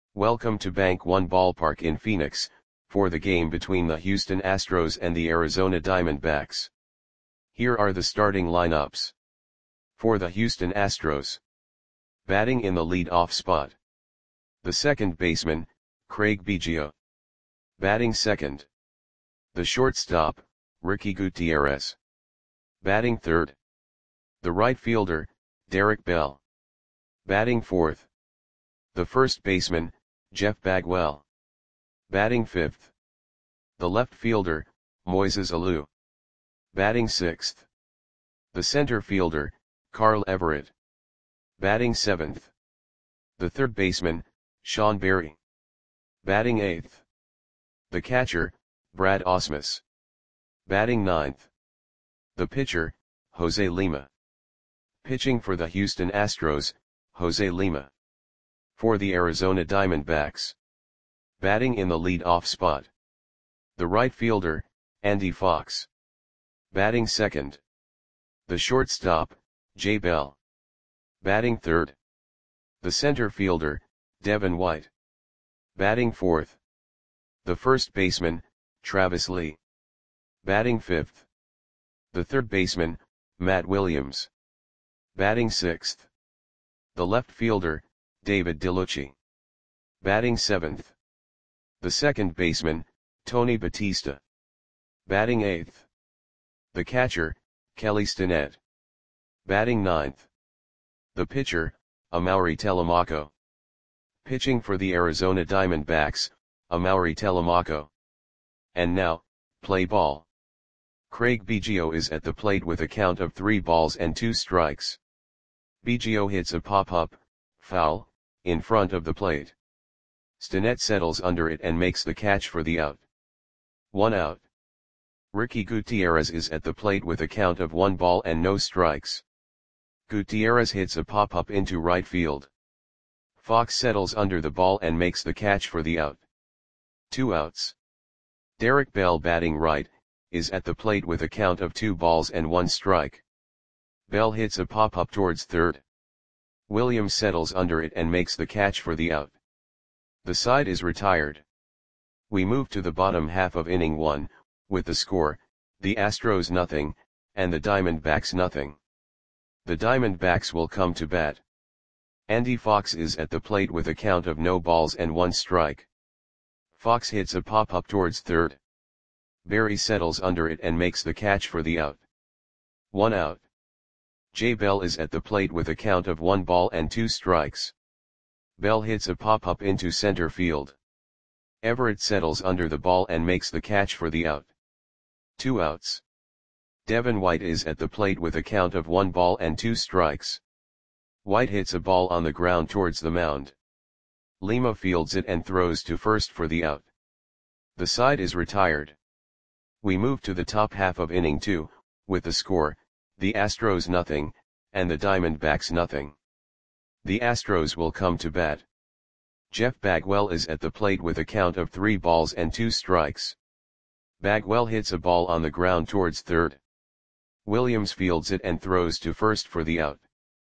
Welcome to Bank One Ballpark in Phoenix, for the game between the Houston Astros and the Arizona Diamondbacks. Here are the starting lineups. For the Houston Astros. Batting in the lead-off spot. The second baseman, Craig Biggio. Batting second. The shortstop, Ricky Gutierrez. Batting third. The right fielder, Derek Bell. Batting fourth. The first baseman, Jeff Bagwell. Batting fifth. The left fielder, Moises Alou. Batting sixth. The center fielder, Carl Everett. Batting seventh. The third baseman, Sean Berry. Batting eighth. The catcher, Brad Ausmus. Batting ninth. The pitcher, Jose Lima. Pitching for the Houston Astros, Jose Lima. For the Arizona Diamondbacks. Batting in the lead-off spot. The right fielder, Andy Fox. Batting second. The shortstop, Jay Bell. Batting third. The center fielder, Devin White. Batting fourth. The first baseman, Travis Lee. Batting fifth. The third baseman, Matt Williams. Batting sixth. The left fielder, David DeLucci. Batting seventh. The second baseman, Tony Batista. Batting eighth. The catcher, Kelly Stinnett. Batting ninth. The pitcher, Amaury Telemaco. Pitching for the Arizona Diamondbacks, Amaury Telemaco. And now, play ball. Craig Biggio is at the plate with a count of 3 balls and 2 strikes. Biggio hits a pop-up, foul, in front of the plate. Stinnett settles under it and makes the catch for the out. 1 out. Ricky Gutierrez is at the plate with a count of 1 ball and no strikes. Gutierrez hits a pop-up into right field. Fox settles under the ball and makes the catch for the out. 2 outs. Derek Bell, batting right, is at the plate with a count of 2 balls and 1 strike. Bell hits a pop-up towards third. Williams settles under it and makes the catch for the out. The side is retired. We move to the bottom half of inning 1, with the score, the Astros 0, and the Diamondbacks 0. The Diamondbacks will come to bat. Andy Fox is at the plate with a count of no balls and 1 strike. Fox hits a pop-up towards third. Berry settles under it and makes the catch for the out. 1 out. Jay Bell is at the plate with a count of 1 ball and 2 strikes. Bell hits a pop-up into center field. Everett settles under the ball and makes the catch for the out. 2 outs. Devin White is at the plate with a count of 1 ball and 2 strikes. White hits a ball on the ground towards the mound. Lima fields it and throws to first for the out. The side is retired. We move to the top half of inning 2, with the score, the Astros 0, and the Diamondbacks 0. The Astros will come to bat. Jeff Bagwell is at the plate with a count of 3 balls and 2 strikes. Bagwell hits a ball on the ground towards third. Williams fields it and throws to first for the out.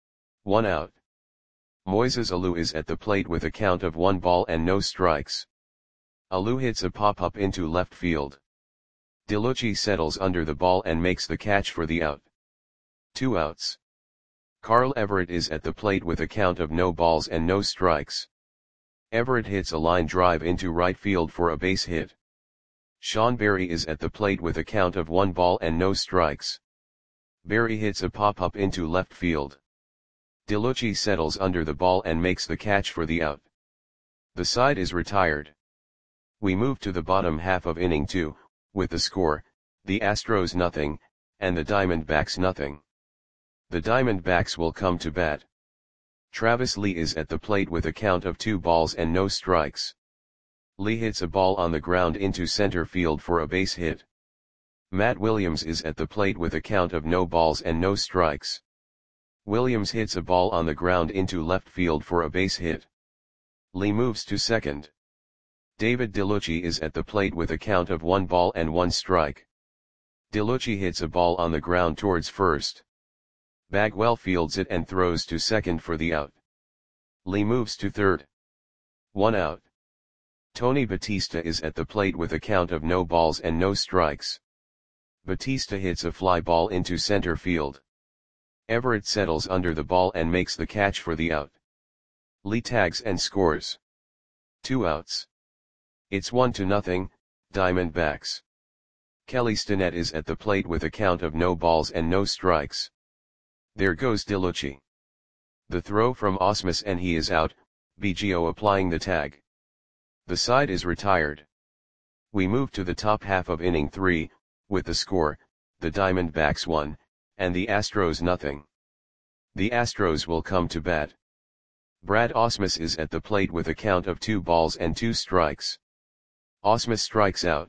1 out. Moises Alou is at the plate with a count of 1 ball and no strikes. Alou hits a pop-up into left field. DeLucci settles under the ball and makes the catch for the out. 2 outs. Carl Everett is at the plate with a count of no balls and no strikes. Everett hits a line drive into right field for a base hit. Sean Berry is at the plate with a count of 1 ball and no strikes. Berry hits a pop-up into left field. DeLucci settles under the ball and makes the catch for the out. The side is retired. We move to the bottom half of inning 2, with the score, the Astros 0, and the Diamondbacks 0. The Diamondbacks will come to bat. Travis Lee is at the plate with a count of 2 balls and no strikes. Lee hits a ball on the ground into center field for a base hit. Matt Williams is at the plate with a count of no balls and no strikes. Williams hits a ball on the ground into left field for a base hit. Lee moves to second. David DeLucci is at the plate with a count of 1 ball and 1 strike. DeLucci hits a ball on the ground towards first. Bagwell fields it and throws to second for the out. Lee moves to third. 1 out. Tony Batista is at the plate with a count of no balls and no strikes. Batista hits a fly ball into center field. Everett settles under the ball and makes the catch for the out. Lee tags and scores. 2 outs. It's 1-0, Diamondbacks. Kelly Stinnett is at the plate with a count of no balls and no strikes. There goes DeLucci. The throw from Ausmus and he is out, Biggio applying the tag. The side is retired. We move to the top half of inning 3, with the score, the Diamondbacks 1, and the Astros 0. The Astros will come to bat. Brad Ausmus is at the plate with a count of 2 balls and 2 strikes. Ausmus strikes out.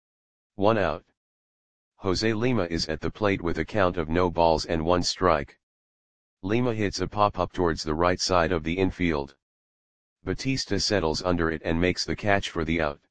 1 out. Jose Lima is at the plate with a count of no balls and 1 strike. Lima hits a pop-up towards the right side of the infield. Batista settles under it and makes the catch for the out.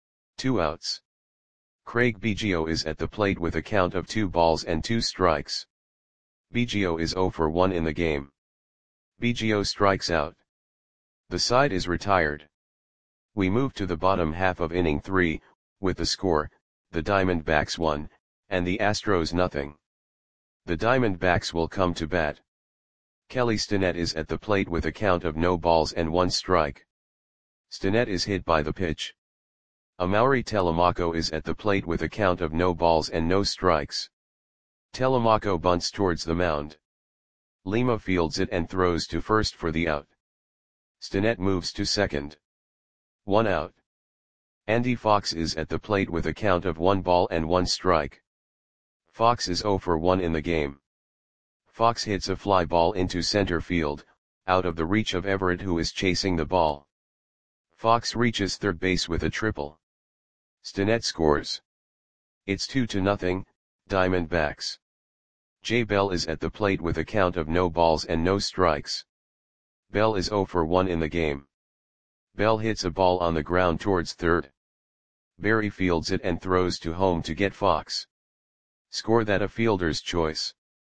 2 outs. Craig Biggio is at the plate with a count of 2 balls and 2 strikes. Biggio is 0 for 1 in the game. Biggio strikes out. The side is retired. We move to the bottom half of inning 3, with the score, the Diamondbacks 1, and the Astros 0. The Diamondbacks will come to bat. Kelly Stinnett is at the plate with a count of no balls and 1 strike. Stinnett is hit by the pitch. Amaury Telemaco is at the plate with a count of no balls and no strikes. Telemaco bunts towards the mound. Lima fields it and throws to first for the out. Stinnett moves to second. 1 out. Andy Fox is at the plate with a count of 1 ball and 1 strike. Fox is 0 for 1 in the game. Fox hits a fly ball into center field, out of the reach of Everett who is chasing the ball. Fox reaches third base with a triple. Stinnett scores. It's 2-0, Diamondbacks. Jay Bell is at the plate with a count of no balls and no strikes. Bell is 0 for 1 in the game. Bell hits a ball on the ground towards third. Barry fields it and throws to home to get Fox. Score that a fielder's choice.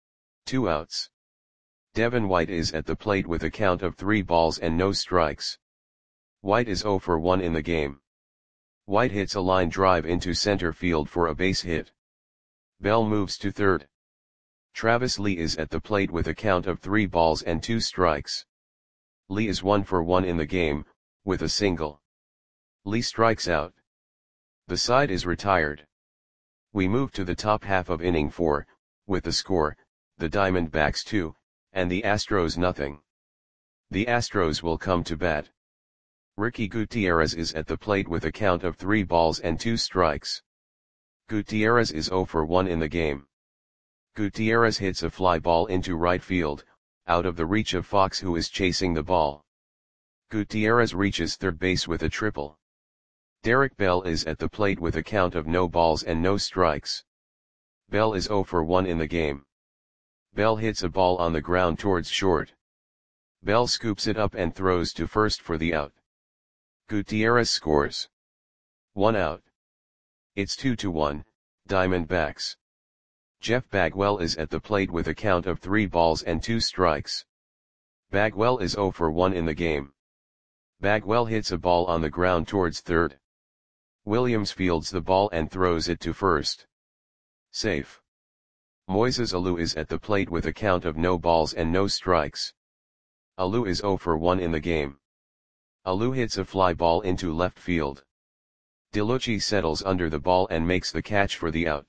2 outs. Devin White is at the plate with a count of 3 balls and no strikes. White is 0 for 1 in the game. White hits a line drive into center field for a base hit. Bell moves to third. Travis Lee is at the plate with a count of 3 balls and 2 strikes. Lee is 1 for 1 in the game, with a single. Lee strikes out. The side is retired. We move to the top half of inning 4, with the score, the Diamondbacks 2, and the Astros 0. The Astros will come to bat. Ricky Gutierrez is at the plate with a count of 3 balls and 2 strikes. Gutierrez is 0 for 1 in the game. Gutierrez hits a fly ball into right field, out of the reach of Fox who is chasing the ball. Gutierrez reaches third base with a triple. Derek Bell is at the plate with a count of no balls and no strikes. Bell is 0 for 1 in the game. Bell hits a ball on the ground towards short. Bell scoops it up and throws to first for the out. Gutierrez scores. 1 out. It's 2-1, Diamondbacks. Jeff Bagwell is at the plate with a count of 3 balls and 2 strikes. Bagwell is 0 for 1 in the game. Bagwell hits a ball on the ground towards third. Williams fields the ball and throws it to first. Safe. Moises Alou is at the plate with a count of no balls and no strikes. Alou is 0 for 1 in the game. Alou hits a fly ball into left field. DeLucci settles under the ball and makes the catch for the out.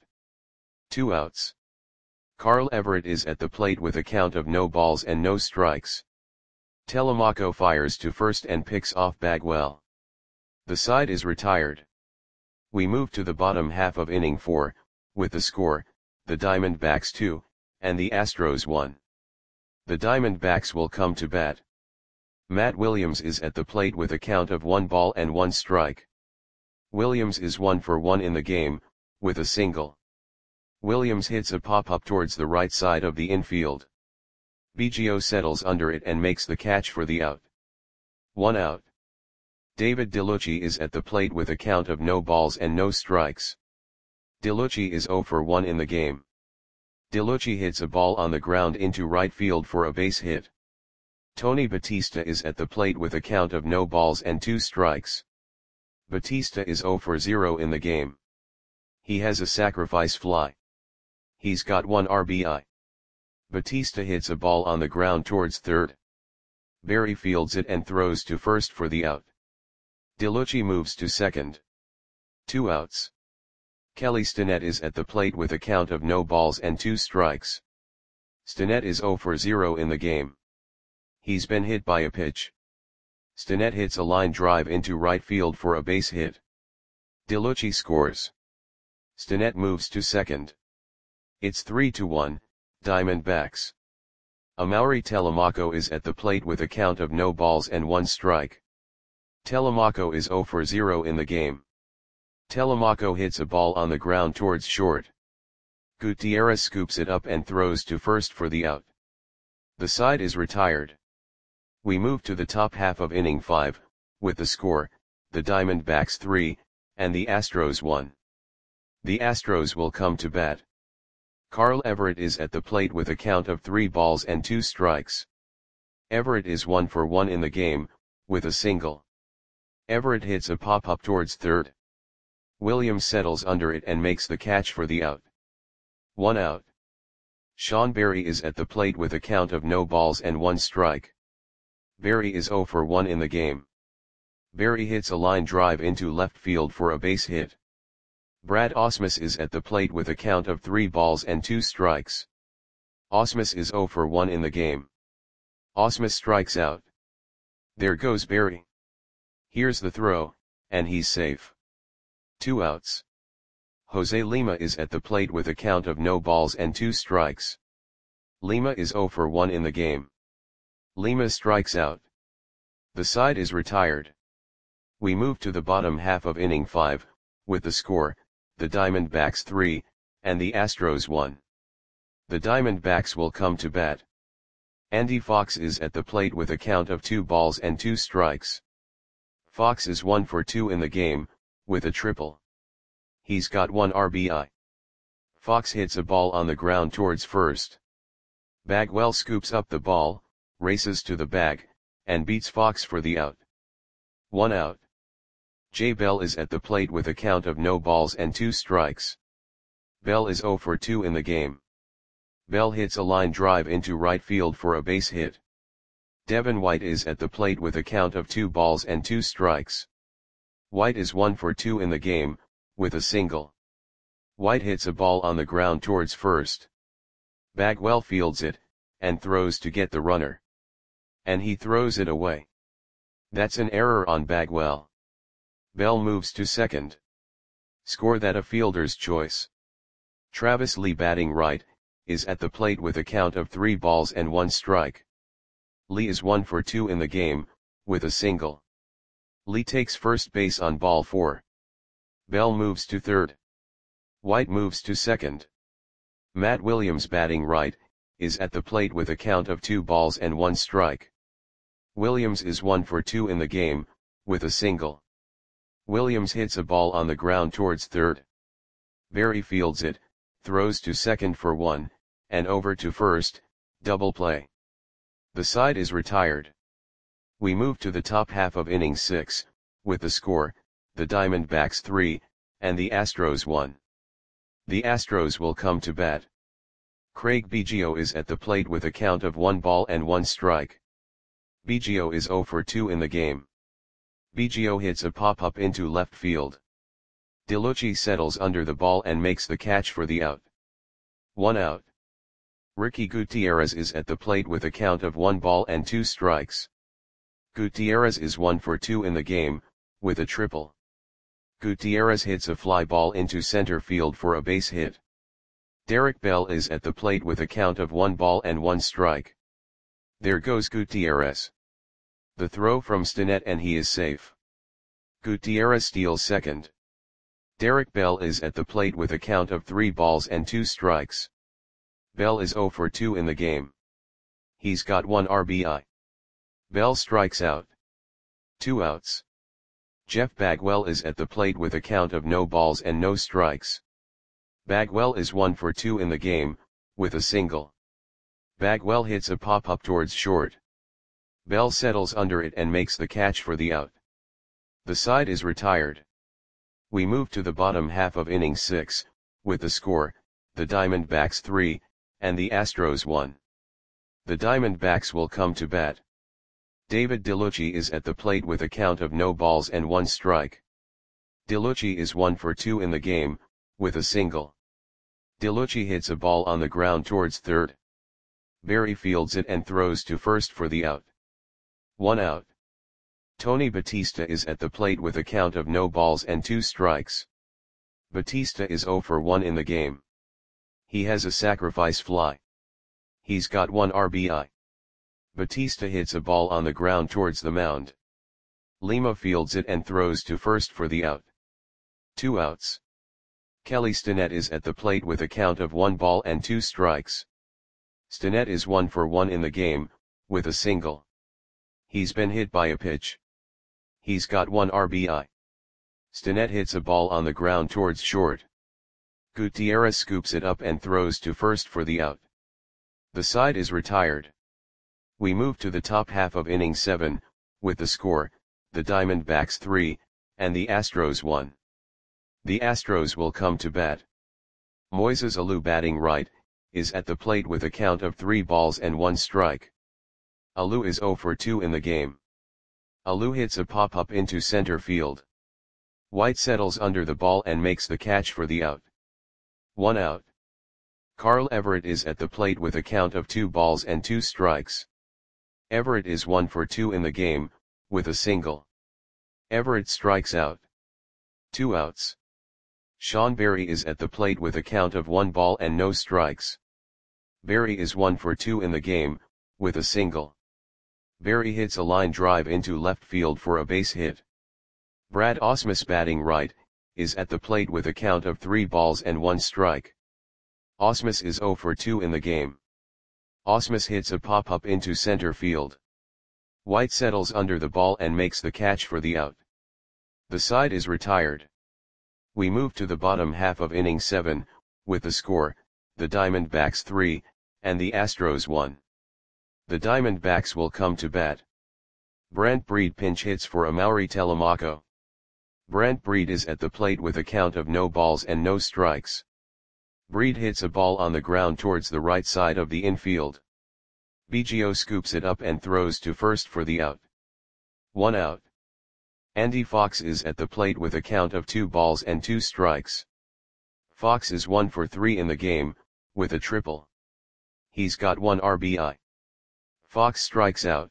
2 outs. Carl Everett is at the plate with a count of no balls and no strikes. Telemaco fires to first and picks off Bagwell. The side is retired. We move to the bottom half of inning 4, with the score, the Diamondbacks 2, and the Astros 1. The Diamondbacks will come to bat. Matt Williams is at the plate with a count of 1 ball and 1 strike. Williams is 1 for 1 in the game, with a single. Williams hits a pop-up towards the right side of the infield. Biggio settles under it and makes the catch for the out. 1 out. David DeLucci is at the plate with a count of no balls and no strikes. DeLucci is 0 for 1 in the game. DeLucci hits a ball on the ground into right field for a base hit. Tony Batista is at the plate with a count of no balls and 2 strikes. Batista is 0 for 0 in the game. He has a sacrifice fly. He's got 1 RBI. Batista hits a ball on the ground towards third. Berry fields it and throws to first for the out. DeLucci moves to second. 2 outs. Kelly Stinnett is at the plate with a count of no balls and 2 strikes. Stinnett is 0 for 0 in the game. He's been hit by a pitch. Stinnett hits a line drive into right field for a base hit. DeLucci scores. Stinnett moves to second. It's 3-1, Diamondbacks. Amaury Telemaco is at the plate with a count of no balls and 1 strike. Telemaco is 0 for 0 in the game. Telemaco hits a ball on the ground towards short. Gutierrez scoops it up and throws to first for the out. The side is retired. We move to the top half of inning 5, with the score, the Diamondbacks 3, and the Astros 1. The Astros will come to bat. Carl Everett is at the plate with a count of 3 balls and 2 strikes. Everett is 1 for 1 in the game, with a single. Everett hits a pop-up towards third. Williams settles under it and makes the catch for the out. 1 out. Sean Berry is at the plate with a count of no balls and 1 strike. Berry is 0 for 1 in the game. Berry hits a line drive into left field for a base hit. Brad Ausmus is at the plate with a count of 3 balls and 2 strikes. Ausmus is 0 for 1 in the game. Ausmus strikes out. There goes Berry. Here's the throw, and he's safe. 2 outs. Jose Lima is at the plate with a count of no balls and 2 strikes. Lima is 0 for 1 in the game. Lima strikes out. The side is retired. We move to the bottom half of inning 5, with the score, the Diamondbacks 3, and the Astros 1. The Diamondbacks will come to bat. Andy Fox is at the plate with a count of 2 balls and 2 strikes. Fox is 1 for 2 in the game, with a triple. He's got 1 RBI. Fox hits a ball on the ground towards first. Bagwell scoops up the ball, races to the bag, and beats Fox for the out. 1 out. Jay Bell is at the plate with a count of no balls and 2 strikes. Bell is 0 for 2 in the game. Bell hits a line drive into right field for a base hit. Devin White is at the plate with a count of 2 balls and 2 strikes. White is 1 for 2 in the game, with a single. White hits a ball on the ground towards first. Bagwell fields it, and throws to get the runner. And he throws it away. That's an error on Bagwell. Bell moves to second. Score that a fielder's choice. Travis Lee batting right, is at the plate with a count of 3 balls and 1 strike. Lee is 1 for 2 in the game, with a single. Lee takes first base on ball 4. Bell moves to third. White moves to second. Matt Williams batting right, is at the plate with a count of 2 balls and 1 strike. Williams is 1 for 2 in the game, with a single. Williams hits a ball on the ground towards third. Berry fields it, throws to second for 1, and over to first, double play. The side is retired. We move to the top half of inning 6, with the score, the Diamondbacks 3, and the Astros 1. The Astros will come to bat. Craig Biggio is at the plate with a count of 1 ball and 1 strike. Biggio is 0 for 2 in the game. Biggio hits a pop-up into left field. DeLucci settles under the ball and makes the catch for the out. 1 out. Ricky Gutierrez is at the plate with a count of 1 ball and 2 strikes. Gutierrez is 1 for 2 in the game, with a triple. Gutierrez hits a fly ball into center field for a base hit. Derek Bell is at the plate with a count of 1 ball and 1 strike. There goes Gutierrez. The throw from Stinnett and he is safe. Gutierrez steals second. Derek Bell is at the plate with a count of 3 balls and 2 strikes. Bell is 0 for 2 in the game. He's got 1 RBI. Bell strikes out. 2 outs. Jeff Bagwell is at the plate with a count of no balls and no strikes. Bagwell is 1 for 2 in the game, with a single. Bagwell hits a pop-up towards short. Bell settles under it and makes the catch for the out. The side is retired. We move to the bottom half of inning 6, with the score, the Diamondbacks 3, and the Astros 1. The Diamondbacks will come to bat. David DeLucci is at the plate with a count of no balls and 1 strike. DeLucci is 1 for 2 in the game, with a single. DeLucci hits a ball on the ground towards third. Berry fields it and throws to first for the out. 1 out. Tony Batista is at the plate with a count of no balls and 2 strikes. Batista is 0 for 1 in the game. He has a sacrifice fly. He's got 1 RBI. Batista hits a ball on the ground towards the mound. Lima fields it and throws to first for the out. 2 outs. Kelly Stinnett is at the plate with a count of 1 ball and 2 strikes. Stinnett is 1 for 1 in the game, with a single. He's been hit by a pitch. He's got 1 RBI. Stinnett hits a ball on the ground towards short. Gutierrez scoops it up and throws to first for the out. The side is retired. We move to the top half of inning 7, with the score, the Diamondbacks 3, and the Astros 1. The Astros will come to bat. Moises Alou, batting right, is at the plate with a count of 3 balls and 1 strike. Alou is 0 for 2 in the game. Alou hits a pop-up into center field. White settles under the ball and makes the catch for the out. 1 out. Carl Everett is at the plate with a count of 2 balls and 2 strikes. Everett is 1 for 2 in the game, with a single. Everett strikes out. 2 outs. Sean Berry is at the plate with a count of 1 ball and no strikes. Berry is 1 for 2 in the game, with a single. Berry hits a line drive into left field for a base hit. Brad Ausmus, batting right, is at the plate with a count of 3 balls and 1 strike. Ausmus is 0 for 2 in the game. Ausmus hits a pop-up into center field. White settles under the ball and makes the catch for the out. The side is retired. We move to the bottom half of inning 7, with the score, the Diamondbacks 3, and the Astros 1. The Diamondbacks will come to bat. Brant Breed pinch hits for Amaury Telemaco. Brant Breed is at the plate with a count of no balls and no strikes. Breed hits a ball on the ground towards the right side of the infield. Biggio scoops it up and throws to first for the out. 1 out. Andy Fox is at the plate with a count of 2 balls and 2 strikes. Fox is 1 for 3 in the game, with a triple. He's got 1 RBI. Fox strikes out.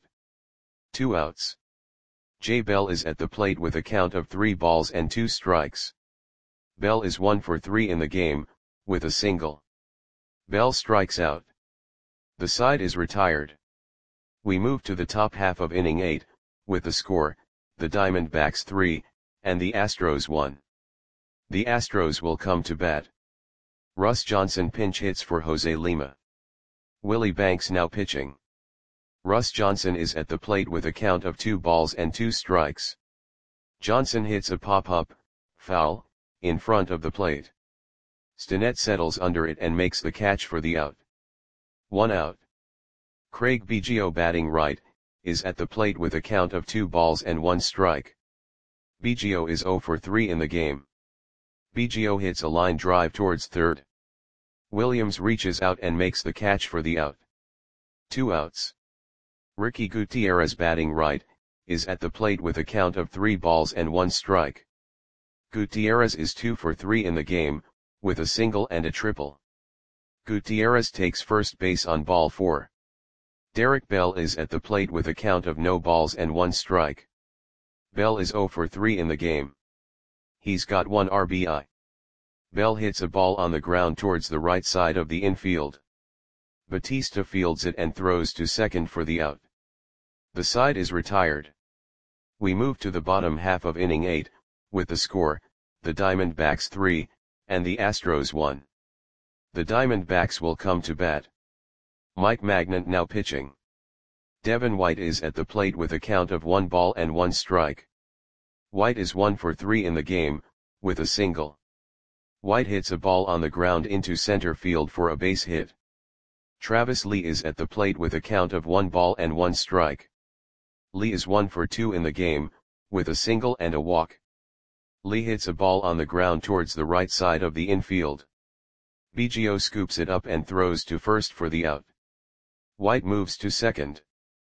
2 outs. Jay Bell is at the plate with a count of 3 balls and 2 strikes. Bell is 1 for 3 in the game, with a single. Bell strikes out. The side is retired. We move to the top half of inning 8, with the score, the Diamondbacks 3, and the Astros 1. The Astros will come to bat. Russ Johnson pinch hits for Jose Lima. Willie Banks now pitching. Russ Johnson is at the plate with a count of 2 balls and 2 strikes. Johnson hits a pop-up, foul, in front of the plate. Stinnett settles under it and makes the catch for the out. 1 out. Craig Biggio, batting right, is at the plate with a count of 2 balls and 1 strike. Biggio is 0 for 3 in the game. Biggio hits a line drive towards third. Williams reaches out and makes the catch for the out. 2 outs. Ricky Gutierrez, batting right, is at the plate with a count of 3 balls and 1 strike. Gutierrez is 2 for 3 in the game, with a single and a triple. Gutierrez takes first base on ball 4. Derek Bell is at the plate with a count of no balls and 1 strike. Bell is 0 for 3 in the game. He's got 1 RBI. Bell hits a ball on the ground towards the right side of the infield. Batista fields it and throws to second for the out. The side is retired. We move to the bottom half of inning 8, with the score, the Diamondbacks 3, and the Astros 1. The Diamondbacks will come to bat. Mike Magnant now pitching. Devin White is at the plate with a count of 1 ball and 1 strike. White is 1 for 3 in the game, with a single. White hits a ball on the ground into center field for a base hit. Travis Lee is at the plate with a count of 1 ball and 1 strike. Lee is 1 for 2 in the game, with a single and a walk. Lee hits a ball on the ground towards the right side of the infield. Biggio scoops it up and throws to first for the out. White moves to second.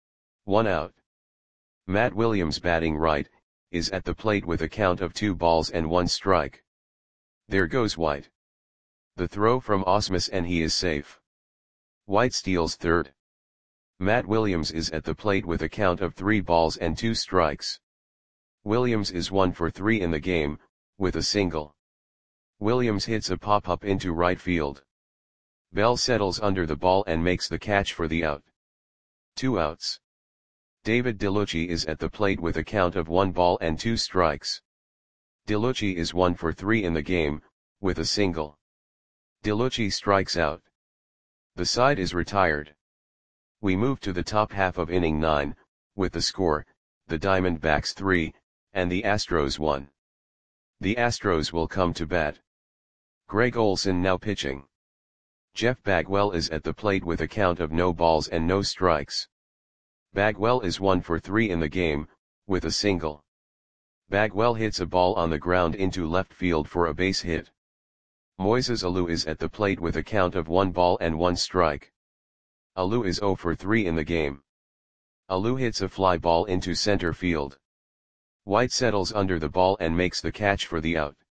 1 out. Matt Williams, batting right, is at the plate with a count of 2 balls and 1 strike. There goes White. The throw from Ausmus and he is safe. White steals third. Matt Williams is at the plate with a count of 3 balls and 2 strikes. Williams is 1 for 3 in the game, with a single. Williams hits a pop-up into right field. Bell settles under the ball and makes the catch for the out. 2 outs. David DeLucci is at the plate with a count of 1 ball and 2 strikes. DeLucci is 1 for 3 in the game, with a single. DeLucci strikes out. The side is retired. We move to the top half of inning 9, with the score, the Diamondbacks 3, and the Astros 1. The Astros will come to bat. Greg Olson now pitching. Jeff Bagwell is at the plate with a count of no balls and no strikes. Bagwell is 1 for 3 in the game, with a single. Bagwell hits a ball on the ground into left field for a base hit. Moises Alou is at the plate with a count of 1 ball and 1 strike. Alou is 0 for 3 in the game. Alou hits a fly ball into center field. White settles under the ball and makes the catch for the out.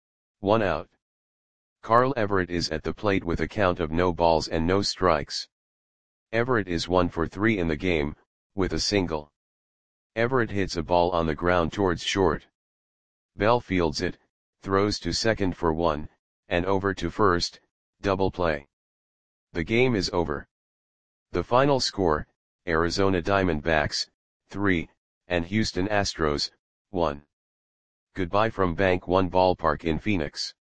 1 out. Carl Everett is at the plate with a count of no balls and no strikes. Everett is 1 for 3 in the game, with a single. Everett hits a ball on the ground towards short. Bell fields it, throws to second for 1, and over to first, double play. The game is over. The final score, Arizona Diamondbacks, 3, and Houston Astros, 1. Goodbye from Bank One Ballpark in Phoenix.